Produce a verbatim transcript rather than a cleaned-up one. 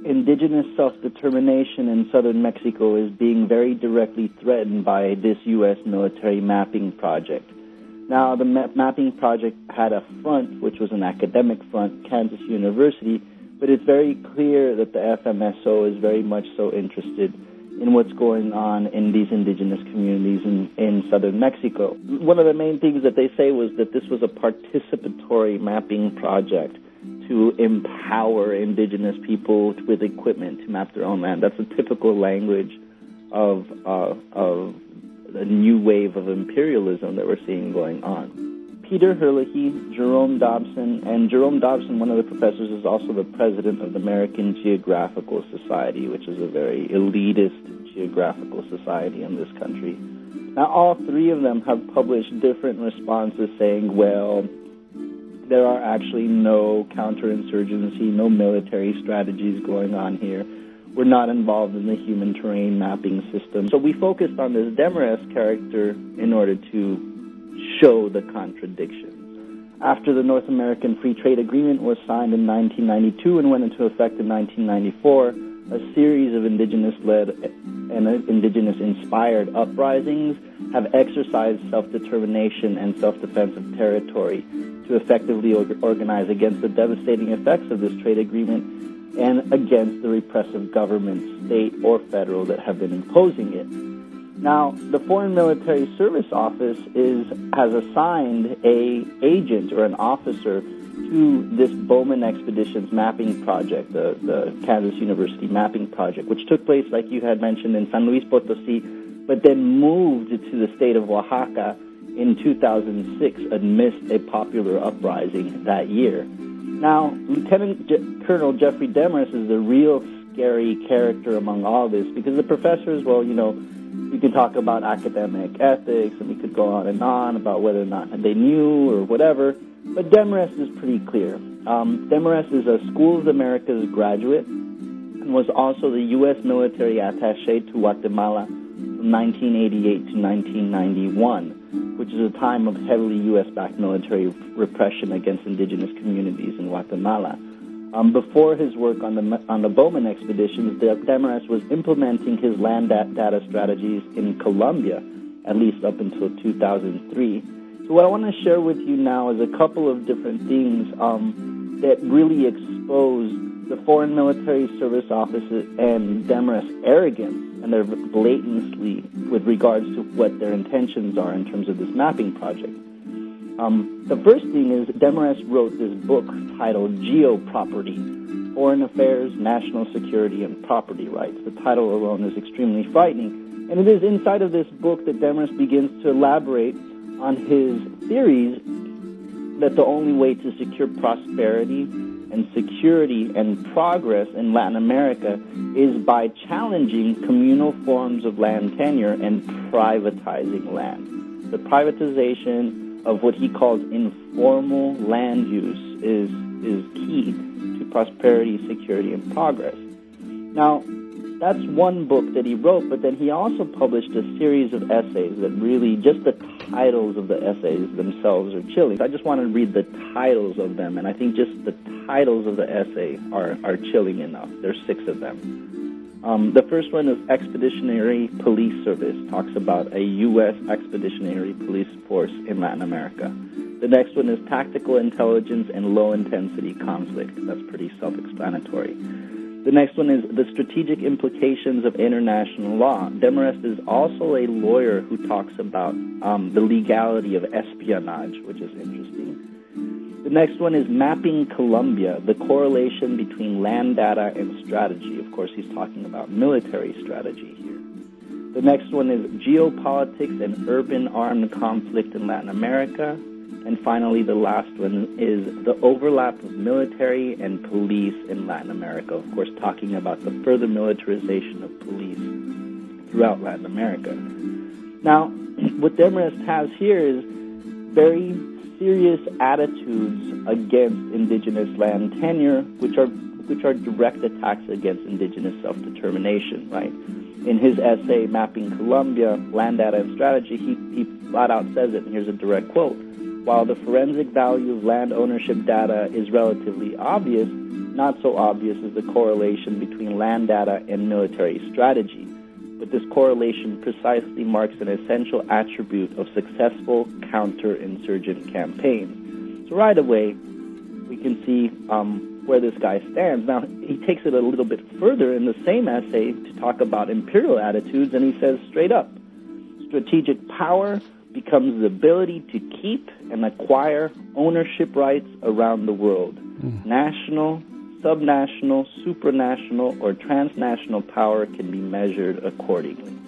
indigenous self-determination in southern Mexico is being very directly threatened by this U S military mapping project. Now, the ma- mapping project had a front, which was an academic front, Kansas University, but it's very clear that the F M S O is very much so interested in what's going on in these indigenous communities in, in southern Mexico. One of the main things that they say was that this was a participatory mapping project to empower indigenous people with equipment to map their own land. That's a typical language of uh, of the new wave of imperialism that we're seeing going on. Peter Herlihy, Jerome Dobson, and Jerome Dobson, one of the professors, is also the president of the American Geographical Society, which is a very elitist geographical society in this country. Now, all three of them have published different responses saying, well, there are actually no counterinsurgency, no military strategies going on here. We're not involved in the human terrain mapping system. So we focused on this Demarest character in order to show the contradictions. After the North American Free Trade Agreement was signed in nineteen ninety-two and went into effect in nineteen ninety-four, a series of indigenous-led and indigenous-inspired uprisings have exercised self-determination and self-defense of territory to effectively organize against the devastating effects of this trade agreement and against the repressive governments, state or federal, that have been imposing it. Now, the Foreign Military Service Office is has assigned a agent or an officer to this Bowman Expeditions mapping project, the, the Kansas University mapping project, which took place, like you had mentioned, in San Luis Potosí, but then moved to the state of Oaxaca in two thousand six amidst a popular uprising that year. Now, Lieutenant Je- Colonel Jeffrey Demarest is the real scary character among all this, because the professors, well, you know, we can talk about academic ethics, and we could go on and on about whether or not they knew or whatever, but Demarest is pretty clear. Um, Demarest is a School of the Americas graduate and was also the U S military attaché to Guatemala from nineteen eighty-eight to nineteen ninety-one, which is a time of heavily U S-backed military repression against indigenous communities in Guatemala. Um, before his work on the on the Bowman expeditions, Demarest was implementing his land data strategies in Colombia, at least up until two thousand three. So what I want to share with you now is a couple of different things um, that really expose the Foreign Military Service Office and Demarest's arrogance and their blatancy with regards to what their intentions are in terms of this mapping project. Um, the first thing is Demarest wrote this book titled Geoproperty, Foreign Affairs, National Security, and Property Rights. The title alone is extremely frightening. And it is inside of this book that Demarest begins to elaborate on his theories that the only way to secure prosperity and security and progress in Latin America is by challenging communal forms of land tenure and privatizing land. The privatization of what he calls informal land use is, is key to prosperity, security, and progress. Now, that's one book that he wrote, but then he also published a series of essays that really, just the titles of the essays themselves are chilling. I just want to read the titles of them, and I think just the titles of the essay are, are chilling enough. There's six of them. Um, the first one is Expeditionary Police Service, talks about a U S expeditionary police force in Latin America. The next one is Tactical Intelligence and Low-Intensity Conflict. That's pretty self-explanatory. The next one is The Strategic Implications of International Law. Demarest is also a lawyer who talks about um, the legality of espionage, which is interesting. The next one is Mapping Colombia, the correlation between land data and strategy. Of course, he's talking about military strategy here. The next one is Geopolitics and Urban Armed Conflict in Latin America. And finally, the last one is The Overlap of Military and Police in Latin America. Of course, talking about the further militarization of police throughout Latin America. Now, what Demarest has here is very serious attitudes against indigenous land tenure, which are which are direct attacks against indigenous self-determination, right? In his essay, Mapping Colombia, Land Data and Strategy, he, he flat out says it, and here's a direct quote. While the forensic value of land ownership data is relatively obvious, not so obvious is the correlation between land data and military strategy. But this correlation precisely marks an essential attribute of successful counterinsurgent campaigns. So right away, we can see um, where this guy stands. Now, he takes it a little bit further in the same essay to talk about imperial attitudes, and he says straight up, strategic power becomes the ability to keep and acquire ownership rights around the world. Mm. National, subnational, supranational, or transnational power can be measured accordingly.